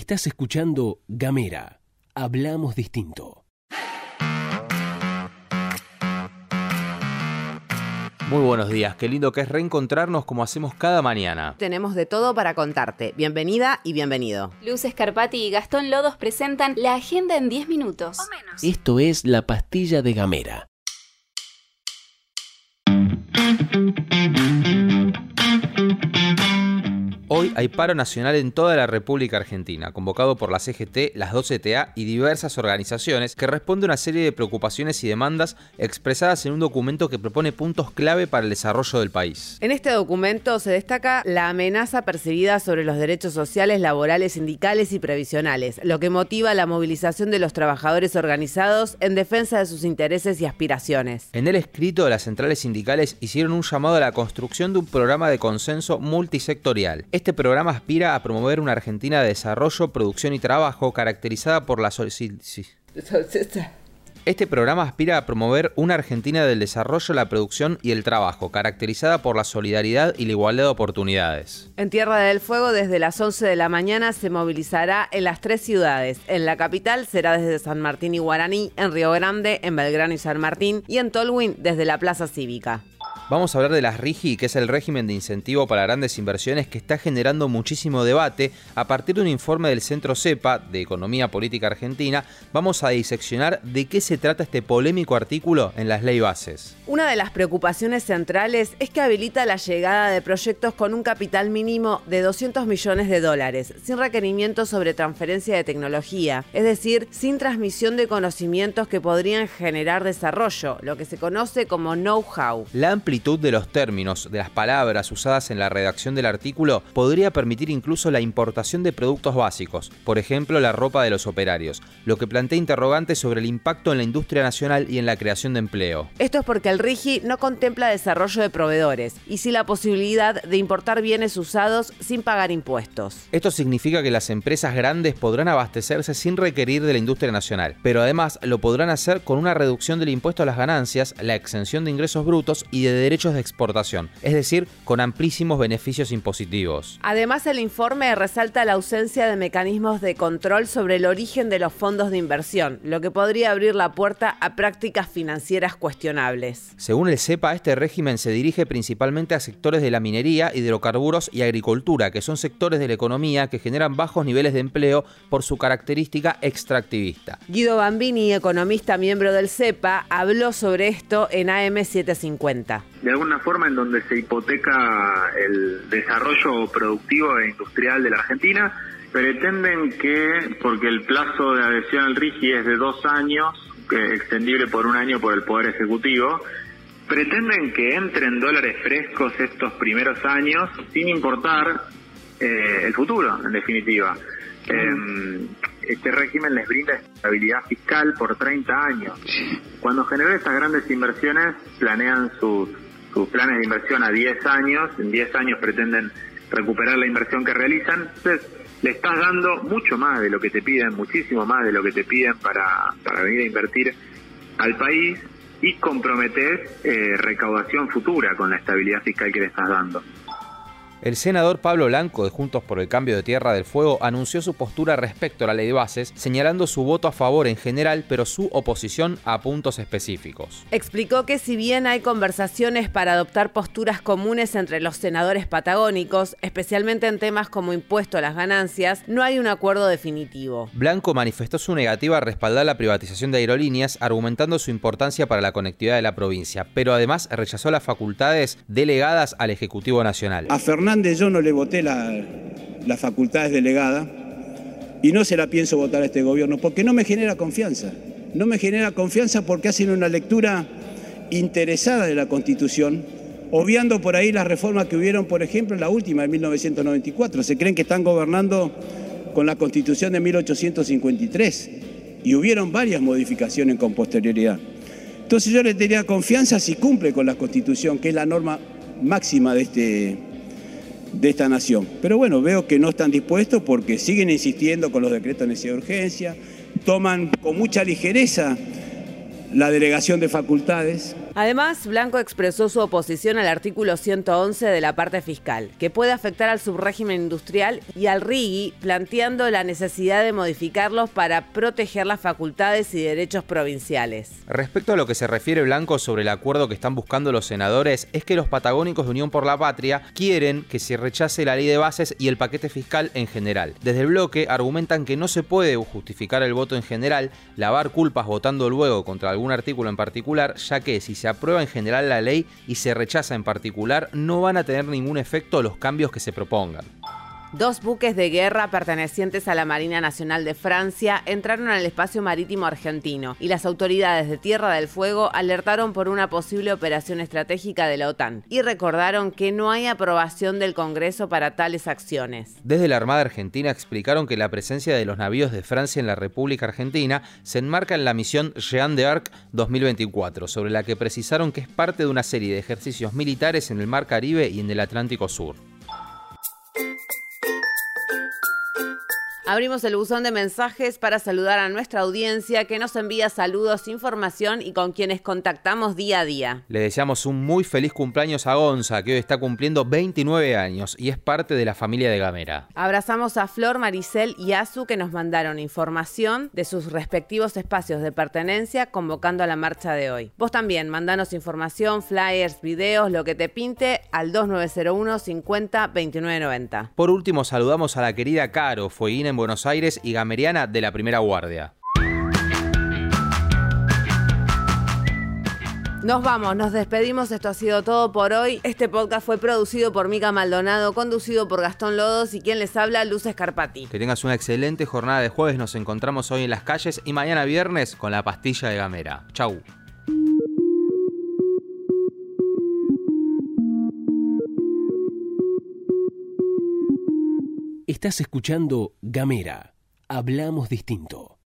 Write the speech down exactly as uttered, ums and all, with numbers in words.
Estás escuchando Gamera. Hablamos distinto. Muy buenos días, qué lindo que es reencontrarnos como hacemos cada mañana. Tenemos de todo para contarte. Bienvenida y bienvenido. Luz Scarpati y Gastón Lodos presentan la agenda en diez minutos. O menos. Esto es La Pastilla de Gamera. Hoy hay paro nacional en toda la República Argentina, convocado por la C G T, las dos C T A y diversas organizaciones, que responde a una serie de preocupaciones y demandas expresadas en un documento que propone puntos clave para el desarrollo del país. En este documento se destaca la amenaza percibida sobre los derechos sociales, laborales, sindicales y previsionales, lo que motiva la movilización de los trabajadores organizados en defensa de sus intereses y aspiraciones. En el escrito, las centrales sindicales hicieron un llamado a la construcción de un programa de consenso multisectorial. Este programa aspira a promover una Argentina de desarrollo, producción y trabajo caracterizada por la solidaridad. Este programa aspira a promover una Argentina del desarrollo, la producción y el trabajo, caracterizada por la solidaridad y la igualdad de oportunidades. En Tierra del Fuego, desde las once de la mañana, se movilizará en las tres ciudades. En la capital será desde San Martín y Guaraní, en Río Grande, en Belgrano y San Martín, y en Tolwyn desde la Plaza Cívica. Vamos a hablar de las RIGI, que es el régimen de incentivo para grandes inversiones que está generando muchísimo debate. A partir de un informe del Centro CEPA, de Economía Política Argentina, vamos a diseccionar de qué se trata este polémico artículo en las ley bases. Una de las preocupaciones centrales es que habilita la llegada de proyectos con un capital mínimo de doscientos millones de dólares, sin requerimientos sobre transferencia de tecnología, es decir, sin transmisión de conocimientos que podrían generar desarrollo, lo que se conoce como know-how. La amplitud de los términos, de las palabras usadas en la redacción del artículo, podría permitir incluso la importación de productos básicos, por ejemplo la ropa de los operarios, lo que plantea interrogantes sobre el impacto en la industria nacional y en la creación de empleo. Esto es porque el RIGI no contempla desarrollo de proveedores y sí la posibilidad de importar bienes usados sin pagar impuestos. Esto significa que las empresas grandes podrán abastecerse sin requerir de la industria nacional, pero además lo podrán hacer con una reducción del impuesto a las ganancias, la exención de ingresos brutos y de derechos de exportación, es decir, con amplísimos beneficios impositivos. Además, el informe resalta la ausencia de mecanismos de control sobre el origen de los fondos de inversión, lo que podría abrir la puerta a prácticas financieras cuestionables. Según el CEPA, este régimen se dirige principalmente a sectores de la minería, hidrocarburos y agricultura, que son sectores de la economía que generan bajos niveles de empleo por su característica extractivista. Guido Bambini, economista miembro del CEPA, habló sobre esto en A M setecientos cincuenta. De alguna forma en donde se hipoteca el desarrollo productivo e industrial de la Argentina, pretenden que, porque el plazo de adhesión al RIGI es de dos años, que extendible por un año por el Poder Ejecutivo, pretenden que entren dólares frescos estos primeros años sin importar eh, el futuro, en definitiva. Eh, este régimen les brinda estabilidad fiscal por treinta años. Cuando generan estas grandes inversiones, planean sus, sus planes de inversión a diez años. En diez años pretenden recuperar la inversión que realizan. Entonces, le estás dando mucho más de lo que te piden, muchísimo más de lo que te piden para, para venir a invertir al país, y comprometes eh, recaudación futura con la estabilidad fiscal que le estás dando. El senador Pablo Blanco, de Juntos por el Cambio de Tierra del Fuego, anunció su postura respecto a la ley de bases, señalando su voto a favor en general, pero su oposición a puntos específicos. Explicó que si bien hay conversaciones para adoptar posturas comunes entre los senadores patagónicos, especialmente en temas como impuesto a las ganancias, no hay un acuerdo definitivo. Blanco manifestó su negativa a respaldar la privatización de aerolíneas, argumentando su importancia para la conectividad de la provincia, pero además rechazó las facultades delegadas al Ejecutivo Nacional. A Fernández yo no le voté la, las facultades delegadas y no se la pienso votar a este gobierno porque no me genera confianza. No me genera confianza porque hacen una lectura interesada de la Constitución, obviando por ahí las reformas que hubieron, por ejemplo, en la última de mil novecientos noventa y cuatro. Se creen que están gobernando con la Constitución de mil ochocientos cincuenta y tres y hubieron varias modificaciones con posterioridad. Entonces yo le tendría confianza si cumple con la Constitución, que es la norma máxima de este de esta nación. Pero bueno, veo que no están dispuestos porque siguen insistiendo con los decretos de necesidad de urgencia, toman con mucha ligereza la delegación de facultades, Además, Blanco expresó su oposición al artículo ciento once de la parte fiscal, que puede afectar al subrégimen industrial y al R I G I, planteando la necesidad de modificarlos para proteger las facultades y derechos provinciales. Respecto a lo que se refiere Blanco sobre el acuerdo que están buscando los senadores, es que los patagónicos de Unión por la Patria quieren que se rechace la ley de bases y el paquete fiscal en general. Desde el bloque argumentan que no se puede justificar el voto en general, lavar culpas votando luego contra algún artículo en particular, ya que si se aprueba en general la ley y se rechaza en particular, no van a tener ningún efecto los cambios que se propongan. Dos buques de guerra pertenecientes a la Marina Nacional de Francia entraron al espacio marítimo argentino y las autoridades de Tierra del Fuego alertaron por una posible operación estratégica de la OTAN y recordaron que no hay aprobación del Congreso para tales acciones. Desde la Armada Argentina explicaron que la presencia de los navíos de Francia en la República Argentina se enmarca en la misión Jeanne d'Arc dos mil veinticuatro, sobre la que precisaron que es parte de una serie de ejercicios militares en el Mar Caribe y en el Atlántico Sur. Abrimos el buzón de mensajes para saludar a nuestra audiencia que nos envía saludos, información y con quienes contactamos día a día. Le deseamos un muy feliz cumpleaños a Gonza, que hoy está cumpliendo veintinueve años y es parte de la familia de Gamera. Abrazamos a Flor, Maricel y Azu, que nos mandaron información de sus respectivos espacios de pertenencia convocando a la marcha de hoy. Vos también, mandanos información, flyers, videos, lo que te pinte al dos nueve cero uno cincuenta veintinueve noventa. Por último, saludamos a la querida Caro, fueguina en Buenos Aires y gameriana de la primera guardia. Nos vamos, nos despedimos, esto ha sido todo por hoy. Este podcast fue producido por Mica Maldonado, conducido por Gastón Lodos y quien les habla, Luz Scarpati. Que tengas una excelente jornada de jueves, nos encontramos hoy en las calles y mañana viernes con la pastilla de Gamera. Chau. Estás escuchando Gamera. Hablamos distinto.